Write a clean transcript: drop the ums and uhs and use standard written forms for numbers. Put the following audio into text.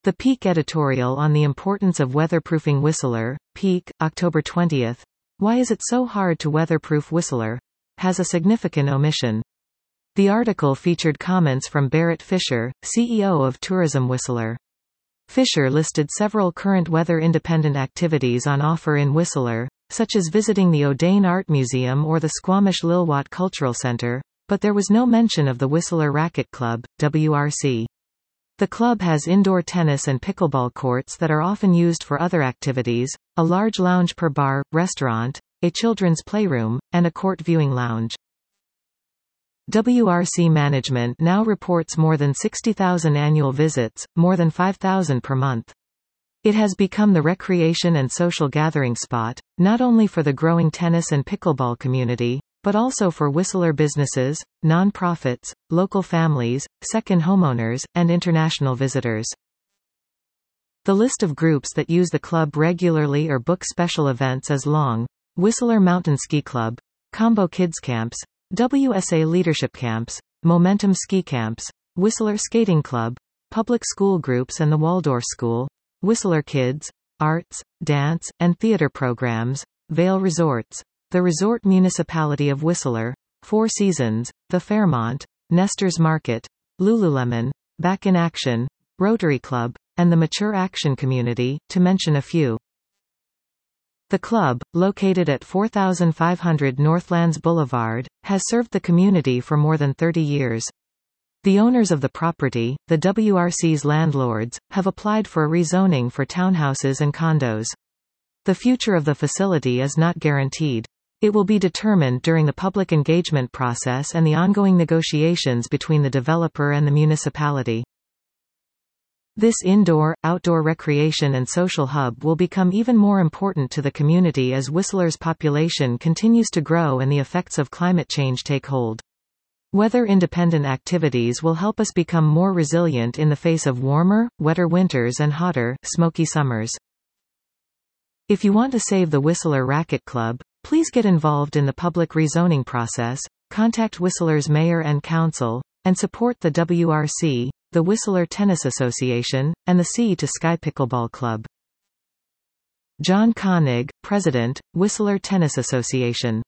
The Peak editorial on the importance of weatherproofing Whistler, Peak, October 20. Why is it so hard to weatherproof Whistler? Has a significant omission. The article featured comments from Barrett Fisher, CEO of Tourism Whistler. Fisher listed several current weather-independent activities on offer in Whistler, such as visiting the O'Dane Art Museum or the Squamish-Lilwat Cultural Center, but there was no mention of the Whistler Racquet Club, WRC. The club has indoor tennis and pickleball courts that are often used for other activities, a large lounge per bar, restaurant, a children's playroom, and a court viewing lounge. WRC management now reports more than 60,000 annual visits, more than 5,000 per month. It has become the recreation and social gathering spot, not only for the growing tennis and pickleball community, but also for Whistler businesses, non-profits, local families, second homeowners, and international visitors. The list of groups that use the club regularly or book special events is long. Whistler Mountain Ski Club, Combo Kids Camps, WSA Leadership Camps, Momentum Ski Camps, Whistler Skating Club, Public School Groups and the Waldorf School, Whistler Kids, Arts, Dance, and Theater Programs, Vail Resorts, the Resort Municipality of Whistler, Four Seasons, the Fairmont, Nestor's Market, Lululemon, Back in Action, Rotary Club, and the Mature Action Community, to mention a few. The club, located at 4500 Northlands Boulevard, has served the community for more than 30 years. The owners of the property, the WRC's landlords, have applied for a rezoning for townhouses and condos. The future of the facility is not guaranteed. It will be determined during the public engagement process and the ongoing negotiations between the developer and the municipality. This indoor-outdoor recreation and social hub will become even more important to the community as Whistler's population continues to grow and the effects of climate change take hold. Weather-independent activities will help us become more resilient in the face of warmer, wetter winters and hotter, smoky summers. If you want to save the Whistler Racquet Club, please get involved in the public rezoning process, contact Whistler's mayor and council, and support the WRC, the Whistler Tennis Association, and the Sea to Sky Pickleball Club. John Koenig, President, Whistler Tennis Association.